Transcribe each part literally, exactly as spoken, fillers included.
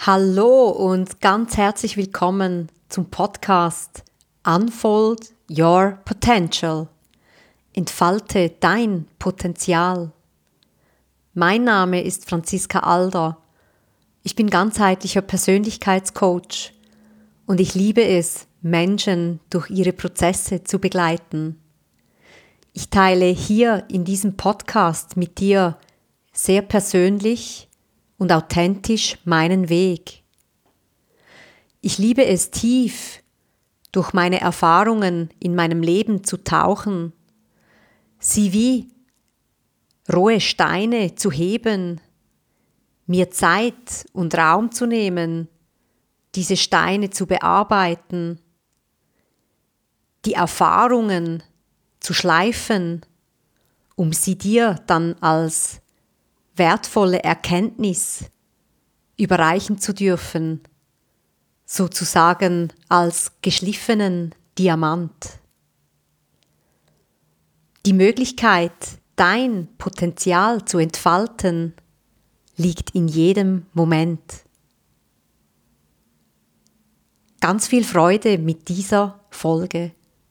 Hallo und ganz herzlich willkommen zum Podcast Unfold Your Potential. Entfalte dein Potenzial. Mein Name ist Franziska Alder. Ich bin ganzheitlicher Persönlichkeitscoach und ich liebe es, Menschen durch ihre Prozesse zu begleiten. Ich teile hier in diesem Podcast mit dir sehr persönlich und authentisch meinen Weg. Ich liebe es tief, durch meine Erfahrungen in meinem Leben zu tauchen, sie wie rohe Steine zu heben, mir Zeit und Raum zu nehmen, diese Steine zu bearbeiten, die Erfahrungen zu schleifen, um sie dir dann als wertvolle Erkenntnis überreichen zu dürfen, sozusagen als geschliffenen Diamant. Die Möglichkeit, dein Potenzial zu entfalten, liegt in jedem Moment. Ganz viel Freude mit dieser Folge.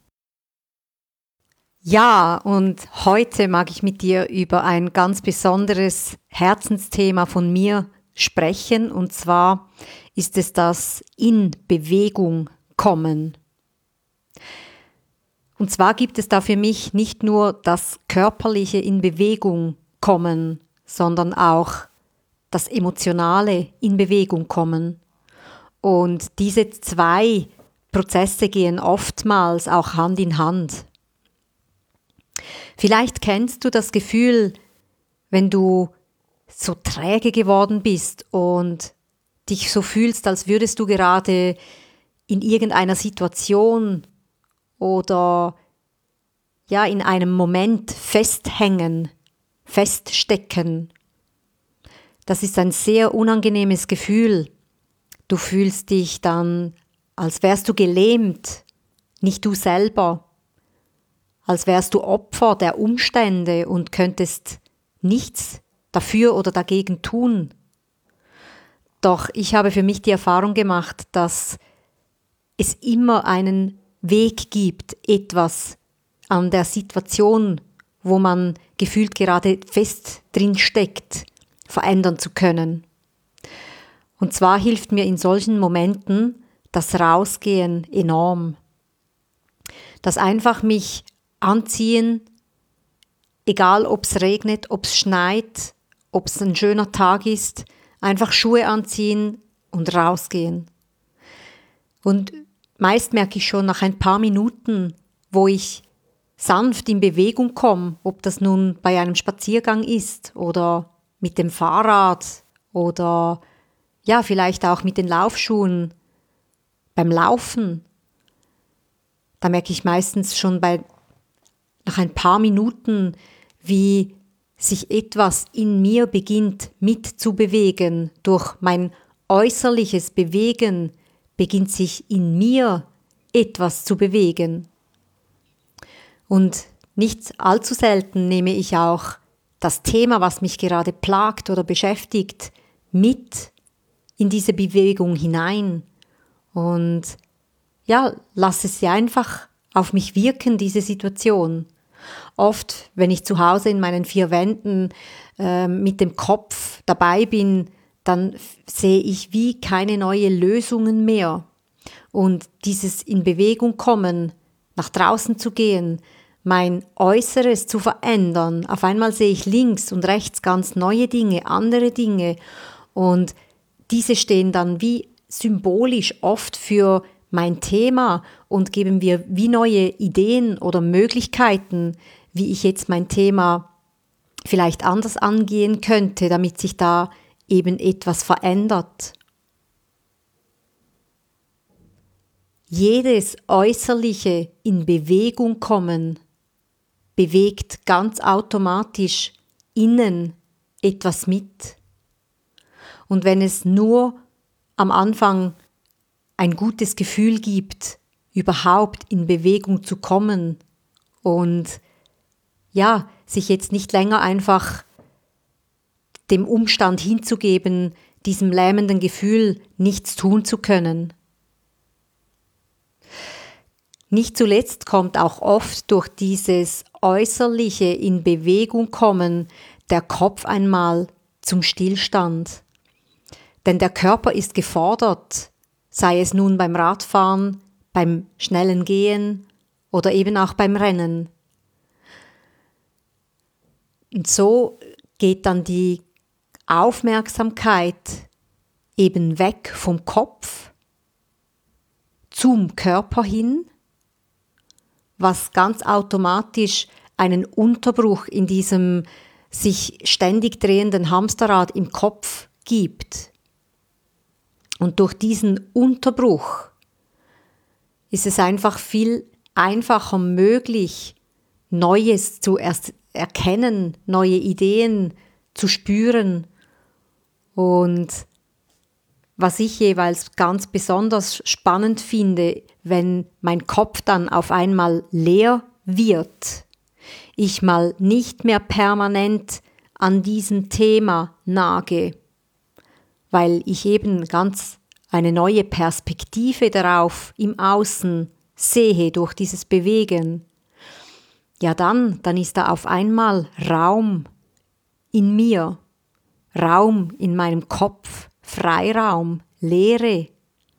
Ja, und heute mag ich mit dir über ein ganz besonderes Herzensthema von mir sprechen, und zwar ist es das in Bewegung kommen. Und zwar gibt es da für mich nicht nur das körperliche in Bewegung kommen, sondern auch das emotionale in Bewegung kommen. Und diese zwei Prozesse gehen oftmals auch Hand in Hand. Vielleicht kennst du das Gefühl, wenn du so träge geworden bist und dich so fühlst, als würdest du gerade in irgendeiner Situation oder ja in einem Moment festhängen, feststecken. Das ist ein sehr unangenehmes Gefühl. Du fühlst dich dann, als wärst du gelähmt, nicht du selber. Als wärst du Opfer der Umstände und könntest nichts dafür oder dagegen tun. Doch ich habe für mich die Erfahrung gemacht, dass es immer einen Weg gibt, etwas an der Situation, wo man gefühlt gerade fest drin steckt, verändern zu können. Und zwar hilft mir in solchen Momenten das Rausgehen enorm. Das einfach mich anziehen, egal ob es regnet, ob es schneit, ob es ein schöner Tag ist, einfach Schuhe anziehen und rausgehen. Und meist merke ich schon nach ein paar Minuten, wo ich sanft in Bewegung komme, ob das nun bei einem Spaziergang ist oder mit dem Fahrrad oder ja, vielleicht auch mit den Laufschuhen beim Laufen. Da merke ich meistens schon bei nach ein paar Minuten, wie sich etwas in mir beginnt mitzubewegen. Durch mein äußerliches Bewegen beginnt sich in mir etwas zu bewegen. Und nicht allzu selten nehme ich auch das Thema, was mich gerade plagt oder beschäftigt, mit in diese Bewegung hinein. Und ja, lasse sie einfach auf mich wirken, diese Situation. Oft, wenn ich zu Hause in meinen vier Wänden äh, mit dem Kopf dabei bin, dann f- sehe ich wie keine neuen Lösungen mehr. Und dieses in Bewegung kommen, nach draußen zu gehen, mein Äußeres zu verändern. Auf einmal sehe ich links und rechts ganz neue Dinge, andere Dinge. Und diese stehen dann wie symbolisch oft für mein Thema und geben mir wie neue Ideen oder Möglichkeiten, wie ich jetzt mein Thema vielleicht anders angehen könnte, damit sich da eben etwas verändert. Jedes äußerliche in Bewegung kommen bewegt ganz automatisch innen etwas mit. Und wenn es nur am Anfang ein gutes Gefühl gibt, überhaupt in Bewegung zu kommen und ja, sich jetzt nicht länger einfach dem Umstand hinzugeben, diesem lähmenden Gefühl, nichts tun zu können. Nicht zuletzt kommt auch oft durch dieses äußerliche in Bewegung kommen der Kopf einmal zum Stillstand. Denn der Körper ist gefordert, sei es nun beim Radfahren, beim schnellen Gehen oder eben auch beim Rennen. Und so geht dann die Aufmerksamkeit eben weg vom Kopf zum Körper hin, was ganz automatisch einen Unterbruch in diesem sich ständig drehenden Hamsterrad im Kopf gibt. Und durch diesen Unterbruch ist es einfach viel einfacher möglich, Neues zu er- erkennen, neue Ideen zu spüren. Und was ich jeweils ganz besonders spannend finde, wenn mein Kopf dann auf einmal leer wird, ich mal nicht mehr permanent an diesem Thema nage, weil ich eben ganz eine neue Perspektive darauf im Außen sehe durch dieses Bewegen, ja dann, dann ist da auf einmal Raum in mir, Raum in meinem Kopf, Freiraum, Leere.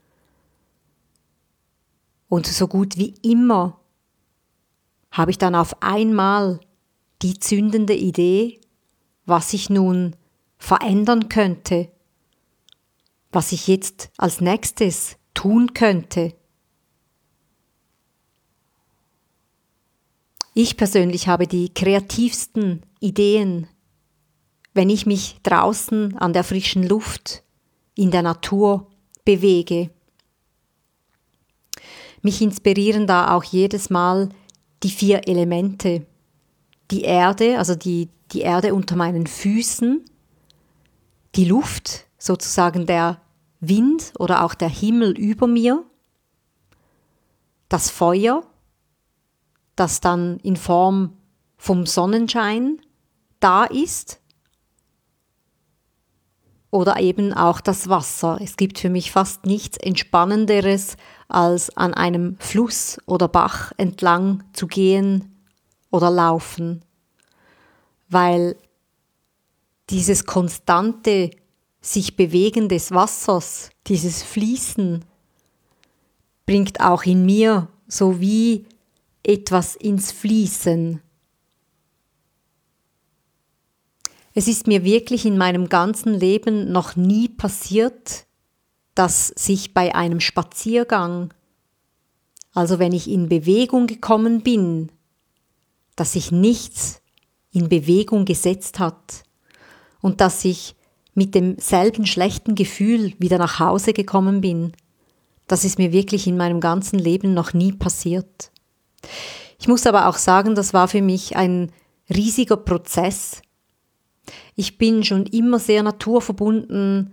Und so gut wie immer habe ich dann auf einmal die zündende Idee, was ich nun verändern könnte, was ich jetzt als nächstes tun könnte. Ich persönlich habe die kreativsten Ideen, wenn ich mich draußen an der frischen Luft, in der Natur bewege. Mich inspirieren da auch jedes Mal die vier Elemente. Die Erde, also die, die Erde unter meinen Füßen, die Luft, sozusagen der Wind oder auch der Himmel über mir, das Feuer, das dann in Form vom Sonnenschein da ist, oder eben auch das Wasser. Es gibt für mich fast nichts Entspannenderes, als an einem Fluss oder Bach entlang zu gehen oder laufen, weil dieses konstante sich bewegen des Wassers, dieses Fließen, bringt auch in mir so wie etwas ins Fließen. Es ist mir wirklich in meinem ganzen Leben noch nie passiert, dass sich bei einem Spaziergang, also wenn ich in Bewegung gekommen bin, dass sich nichts in Bewegung gesetzt hat und dass ich mit demselben schlechten Gefühl wieder nach Hause gekommen bin. Das ist mir wirklich in meinem ganzen Leben noch nie passiert. Ich muss aber auch sagen, das war für mich ein riesiger Prozess. Ich bin schon immer sehr naturverbunden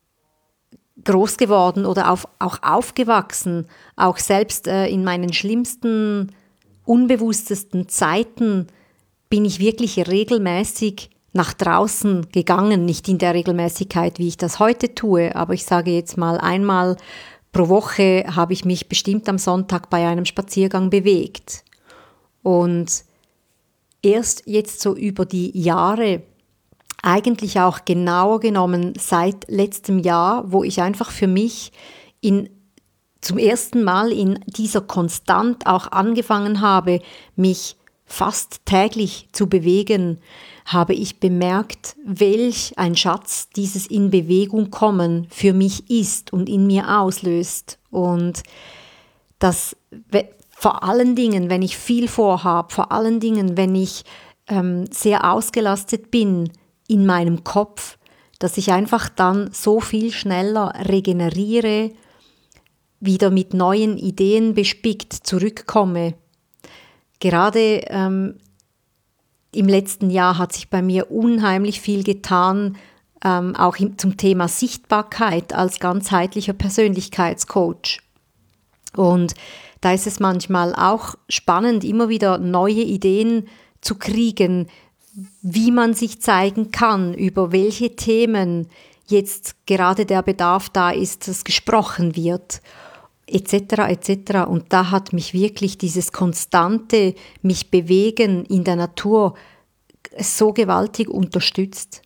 groß geworden oder auf, auch aufgewachsen, auch selbst äh, in meinen schlimmsten, unbewusstesten Zeiten bin ich wirklich regelmäßig nach draußen gegangen, nicht in der Regelmäßigkeit, wie ich das heute tue, aber ich sage jetzt mal einmal pro Woche habe ich mich bestimmt am Sonntag bei einem Spaziergang bewegt. Und erst jetzt so über die Jahre, eigentlich auch genauer genommen seit letztem Jahr, wo ich einfach für mich in, zum ersten Mal in dieser Konstant auch angefangen habe, mich fast täglich zu bewegen, habe ich bemerkt, welch ein Schatz dieses in Bewegung kommen für mich ist und in mir auslöst. Und das vor allen Dingen, wenn ich viel vorhabe, vor allen Dingen, wenn ich ähm, sehr ausgelastet bin in meinem Kopf, dass ich einfach dann so viel schneller regeneriere, wieder mit neuen Ideen bespickt zurückkomme. Gerade ähm, im letzten Jahr hat sich bei mir unheimlich viel getan, ähm, auch im, zum Thema Sichtbarkeit als ganzheitlicher Persönlichkeitscoach. Und da ist es manchmal auch spannend, immer wieder neue Ideen zu kriegen, wie man sich zeigen kann, über welche Themen jetzt gerade der Bedarf da ist, dass gesprochen wird, et cetera et cetera. Und da hat mich wirklich dieses konstante mich bewegen in der Natur so gewaltig unterstützt.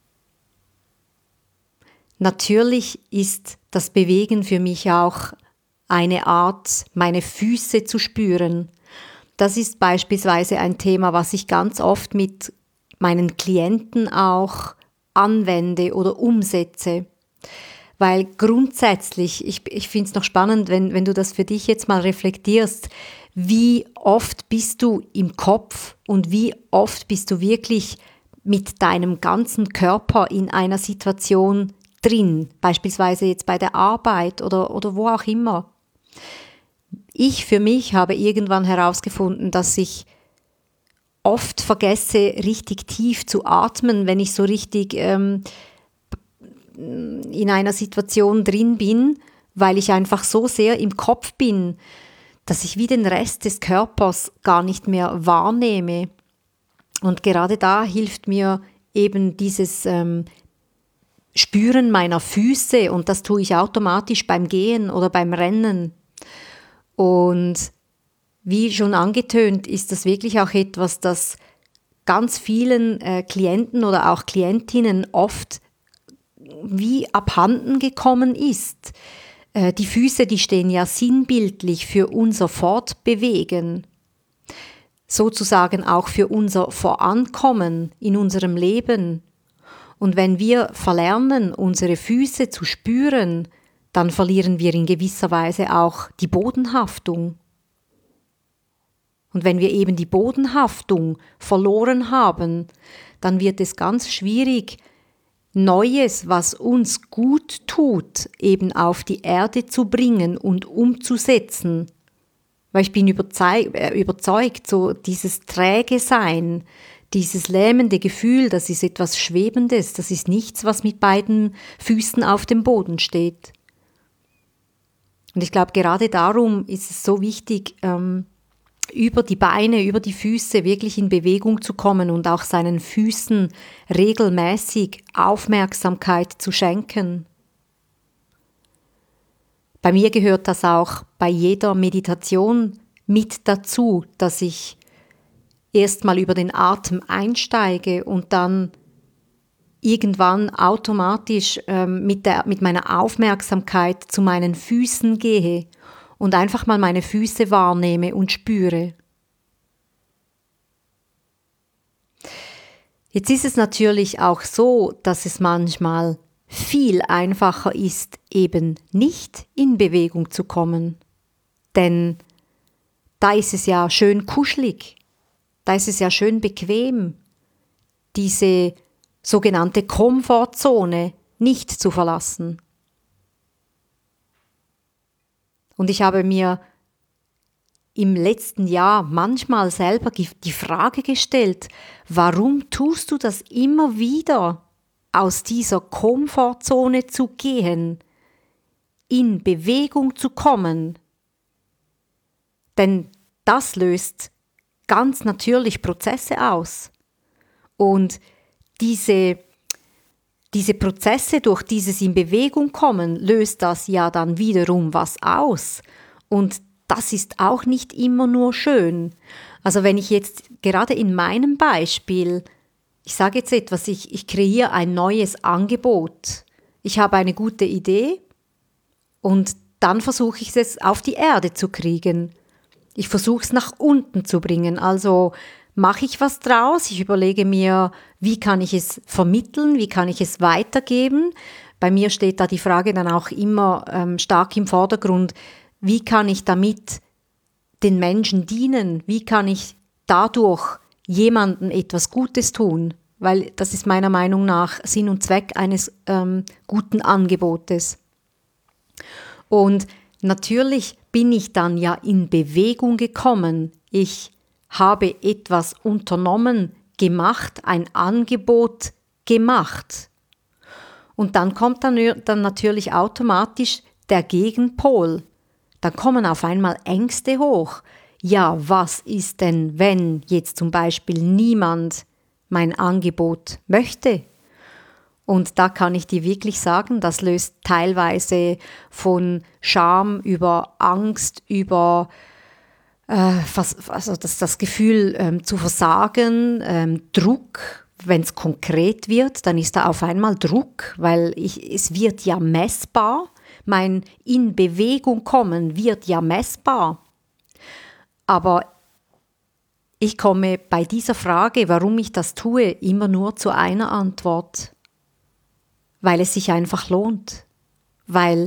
Natürlich ist das Bewegen für mich auch eine Art, meine Füße zu spüren. Das ist beispielsweise ein Thema, was ich ganz oft mit meinen Klienten auch anwende oder umsetze. Weil grundsätzlich, ich, ich finde es noch spannend, wenn, wenn du das für dich jetzt mal reflektierst, wie oft bist du im Kopf und wie oft bist du wirklich mit deinem ganzen Körper in einer Situation drin, beispielsweise jetzt bei der Arbeit oder, oder wo auch immer. Ich für mich habe irgendwann herausgefunden, dass ich oft vergesse, richtig tief zu atmen, wenn ich so richtig ähm, in einer Situation drin bin, weil ich einfach so sehr im Kopf bin, dass ich wie den Rest des Körpers gar nicht mehr wahrnehme. Und gerade da hilft mir eben dieses ähm, Spüren meiner Füße, und das tue ich automatisch beim Gehen oder beim Rennen. Und wie schon angetönt, ist das wirklich auch etwas, das ganz vielen äh, Klienten oder auch Klientinnen oft wie abhanden gekommen ist. Äh, die Füße, die stehen ja sinnbildlich für unser Fortbewegen, sozusagen auch für unser Vorankommen in unserem Leben. Und wenn wir verlernen, unsere Füße zu spüren, dann verlieren wir in gewisser Weise auch die Bodenhaftung. Und wenn wir eben die Bodenhaftung verloren haben, dann wird es ganz schwierig, Neues, was uns gut tut, eben auf die Erde zu bringen und umzusetzen. Weil ich bin überzeugt, überzeugt so dieses träge Sein, dieses lähmende Gefühl, das ist etwas Schwebendes, das ist nichts, was mit beiden Füßen auf dem Boden steht. Und ich glaube, gerade darum ist es so wichtig, ähm, über die Beine, über die Füße wirklich in Bewegung zu kommen und auch seinen Füßen regelmäßig Aufmerksamkeit zu schenken. Bei mir gehört das auch bei jeder Meditation mit dazu, dass ich erstmal über den Atem einsteige und dann irgendwann automatisch ähm, mit, der, mit meiner Aufmerksamkeit zu meinen Füßen gehe und einfach mal meine Füße wahrnehme und spüre. Jetzt ist es natürlich auch so, dass es manchmal viel einfacher ist, eben nicht in Bewegung zu kommen. Denn da ist es ja schön kuschelig, da ist es ja schön bequem, diese sogenannte Komfortzone nicht zu verlassen. Und ich habe mir im letzten Jahr manchmal selber die Frage gestellt, warum tust du das immer wieder, aus dieser Komfortzone zu gehen, in Bewegung zu kommen? Denn das löst ganz natürlich Prozesse aus. Und diese Diese Prozesse, durch dieses in Bewegung kommen, löst das ja dann wiederum was aus. Und das ist auch nicht immer nur schön. Also wenn ich jetzt gerade in meinem Beispiel, ich sage jetzt etwas, ich, ich kreiere ein neues Angebot. Ich habe eine gute Idee und dann versuche ich es auf die Erde zu kriegen. Ich versuche es nach unten zu bringen, also mache ich was draus? Ich überlege mir, wie kann ich es vermitteln? Wie kann ich es weitergeben? Bei mir steht da die Frage dann auch immer ähm, stark im Vordergrund, wie kann ich damit den Menschen dienen? Wie kann ich dadurch jemandem etwas Gutes tun? Weil das ist meiner Meinung nach Sinn und Zweck eines ähm, guten Angebotes. Und natürlich bin ich dann ja in Bewegung gekommen. Ich habe etwas unternommen, gemacht, ein Angebot gemacht. Und dann kommt dann, dann natürlich automatisch der Gegenpol. Dann kommen auf einmal Ängste hoch. Ja, was ist denn, wenn jetzt zum Beispiel niemand mein Angebot möchte? Und da kann ich dir wirklich sagen, das löst teilweise von Scham über Angst, über äh, also das, das Gefühl ähm, zu versagen, ähm, Druck. Wenn es konkret wird, dann ist da auf einmal Druck, weil ich, es wird ja messbar. Mein in Bewegung kommen wird ja messbar. Aber ich komme bei dieser Frage, warum ich das tue, immer nur zu einer Antwort. Weil es sich einfach lohnt. Weil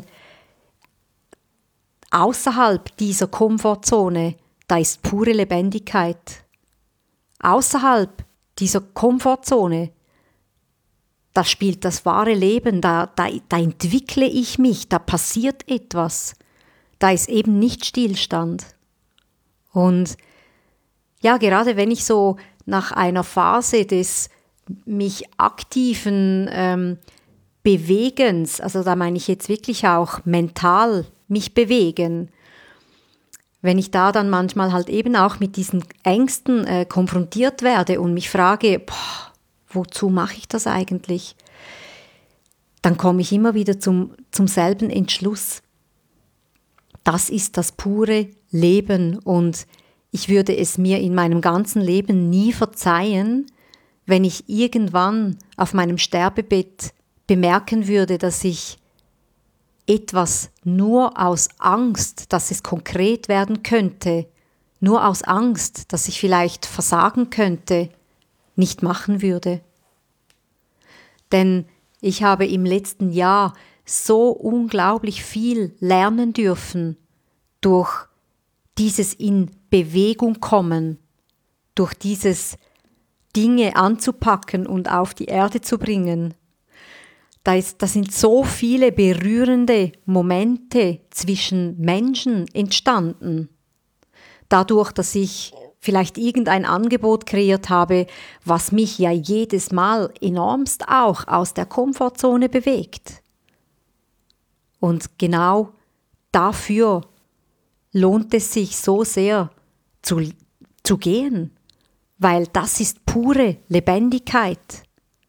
außerhalb dieser Komfortzone, da ist pure Lebendigkeit. Außerhalb dieser Komfortzone, da spielt das wahre Leben, da, da, da entwickle ich mich, da passiert etwas. Da ist eben nicht Stillstand. Und ja, gerade wenn ich so nach einer Phase des mich aktiven ähm, Bewegens, also da meine ich jetzt wirklich auch mental mich bewegen, wenn ich da dann manchmal halt eben auch mit diesen Ängsten äh, konfrontiert werde und mich frage, boah, wozu mache ich das eigentlich? Dann komme ich immer wieder zum, zum selben Entschluss. Das ist das pure Leben und ich würde es mir in meinem ganzen Leben nie verzeihen, wenn ich irgendwann auf meinem Sterbebett bemerken würde, dass ich etwas nur aus Angst, dass es konkret werden könnte, nur aus Angst, dass ich vielleicht versagen könnte, nicht machen würde. Denn ich habe im letzten Jahr so unglaublich viel lernen dürfen durch dieses in Bewegung kommen, durch dieses Dinge anzupacken und auf die Erde zu bringen. Da, ist, da sind so viele berührende Momente zwischen Menschen entstanden. Dadurch, dass ich vielleicht irgendein Angebot kreiert habe, was mich ja jedes Mal enormst auch aus der Komfortzone bewegt. Und genau dafür lohnt es sich so sehr zu, zu gehen, weil das ist pure Lebendigkeit.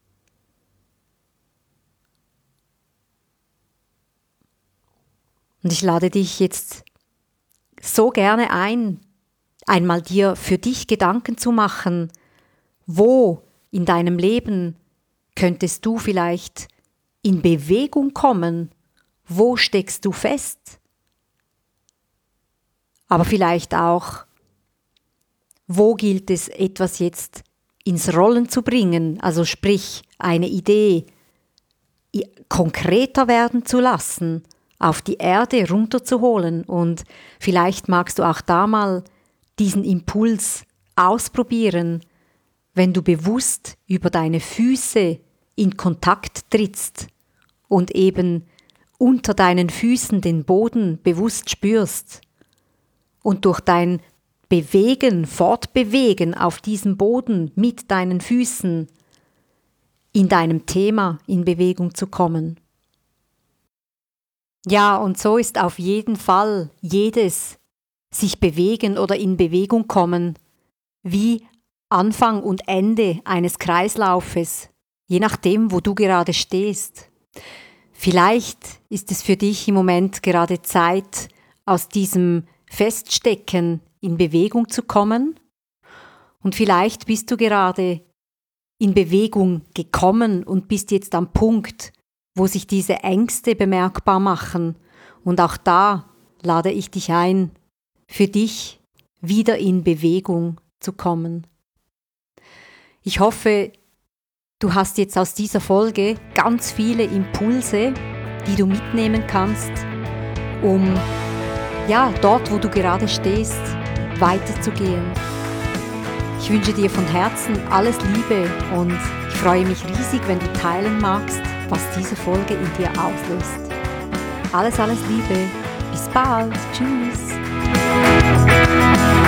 Und ich lade dich jetzt so gerne ein, einmal dir für dich Gedanken zu machen, wo in deinem Leben könntest du vielleicht in Bewegung kommen, wo steckst du fest, aber vielleicht auch, wo gilt es etwas jetzt ins Rollen zu bringen, also sprich eine Idee konkreter werden zu lassen, auf die Erde runterzuholen und vielleicht magst du auch da mal diesen Impuls ausprobieren, wenn du bewusst über deine Füße in Kontakt trittst und eben unter deinen Füßen den Boden bewusst spürst und durch dein Bewegen, Fortbewegen auf diesem Boden mit deinen Füßen in deinem Thema in Bewegung zu kommen. Ja, und so ist auf jeden Fall jedes sich bewegen oder in Bewegung kommen wie Anfang und Ende eines Kreislaufes, je nachdem, wo du gerade stehst. Vielleicht ist es für dich im Moment gerade Zeit, aus diesem Feststecken in Bewegung zu kommen. Und vielleicht bist du gerade in Bewegung gekommen und bist jetzt am Punkt, wo sich diese Ängste bemerkbar machen. Und auch da lade ich dich ein, für dich wieder in Bewegung zu kommen. Ich hoffe, du hast jetzt aus dieser Folge ganz viele Impulse, die du mitnehmen kannst, um ja, dort, wo du gerade stehst, weiterzugehen. Ich wünsche dir von Herzen alles Liebe und ich freue mich riesig, wenn du teilen magst, was diese Folge in dir auslöst. Alles, alles Liebe. Bis bald. Tschüss.